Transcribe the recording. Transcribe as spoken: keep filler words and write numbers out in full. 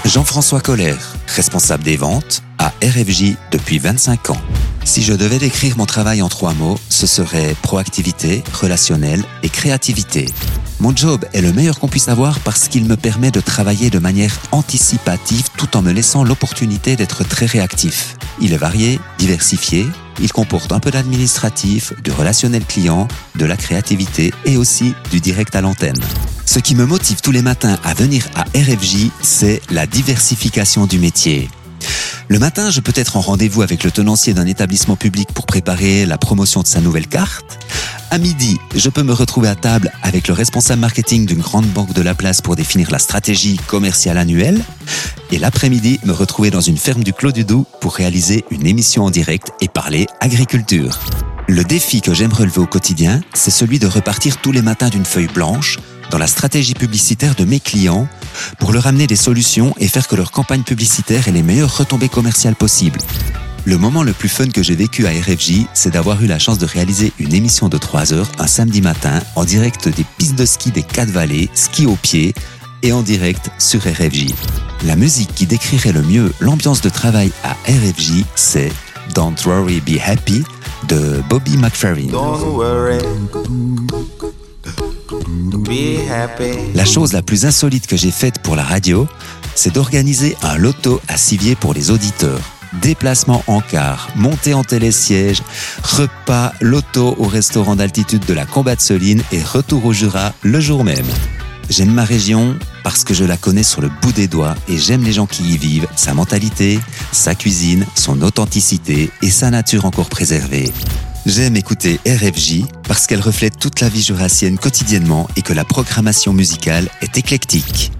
Jean-François Colère, responsable des ventes à R F J depuis vingt-cinq ans. Si je devais décrire mon travail en trois mots, ce serait proactivité, relationnel et créativité. Mon job est le meilleur qu'on puisse avoir parce qu'il me permet de travailler de manière anticipative tout en me laissant l'opportunité d'être très réactif. Il est varié, diversifié, il comporte un peu d'administratif, du relationnel client, de la créativité et aussi du direct à l'antenne. Ce qui me motive tous les matins à venir à R F J, c'est la diversification du métier. Le matin, je peux être en rendez-vous avec le tenancier d'un établissement public pour préparer la promotion de sa nouvelle carte. À midi, je peux me retrouver à table avec le responsable marketing d'une grande banque de la place pour définir la stratégie commerciale annuelle. Et l'après-midi, me retrouver dans une ferme du Clos du Doubs pour réaliser une émission en direct et parler agriculture. Le défi que j'aime relever au quotidien, c'est celui de repartir tous les matins d'une feuille blanche dans la stratégie publicitaire de mes clients pour leur amener des solutions et faire que leur campagne publicitaire ait les meilleures retombées commerciales possibles. Le moment le plus fun que j'ai vécu à R F J, c'est d'avoir eu la chance de réaliser une émission de trois heures un samedi matin en direct des pistes de ski des Quatre-Vallées, ski au pied et en direct sur R F J. La musique qui décrirait le mieux l'ambiance de travail à R F J, c'est Don't Worry Be Happy de Bobby McFerrin. Don't worry. Be happy. La chose la plus insolite que j'ai faite pour la radio, c'est d'organiser un loto à Sivier pour les auditeurs. Déplacement en car, montée en télésiège, repas, loto au restaurant d'altitude de la Combat-de-Soline et retour au Jura le jour même. J'aime ma région parce que je la connais sur le bout des doigts et j'aime les gens qui y vivent, sa mentalité, sa cuisine, son authenticité et sa nature encore préservée. J'aime écouter R F J parce qu'elle reflète toute la vie jurassienne quotidiennement et que la programmation musicale est éclectique.